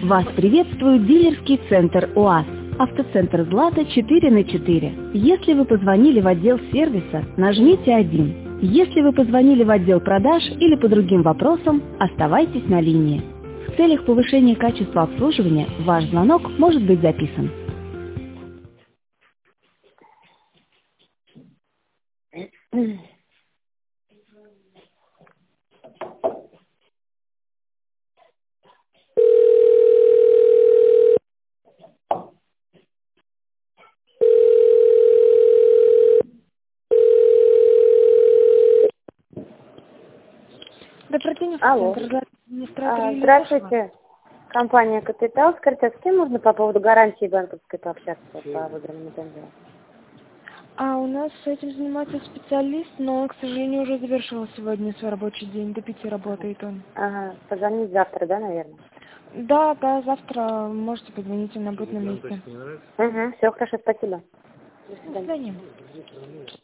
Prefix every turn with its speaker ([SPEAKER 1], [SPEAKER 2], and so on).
[SPEAKER 1] Вас приветствует дилерский центр УАЗ. Автоцентр «Злата» 4/4. Если вы позвонили в отдел сервиса, нажмите 1. Если вы позвонили в отдел продаж или по другим вопросам, оставайтесь на линии. В целях повышения качества обслуживания ваш звонок может быть записан.
[SPEAKER 2] Добрый день,
[SPEAKER 3] Алло.
[SPEAKER 2] администратор
[SPEAKER 3] Здравствуйте. Компания «Капитал». Скажите, а с кем можно по поводу гарантии банковской пообщаться по выбранному тендеру?
[SPEAKER 2] У нас с этим занимается специалист, но, к сожалению, уже завершил сегодня свой рабочий день. До 5 работает он.
[SPEAKER 3] Ага, позвонить завтра, да, наверное?
[SPEAKER 2] Да, завтра можете позвонить, она будет на месте.
[SPEAKER 3] Угу, все, хорошо, спасибо.
[SPEAKER 2] До свидания.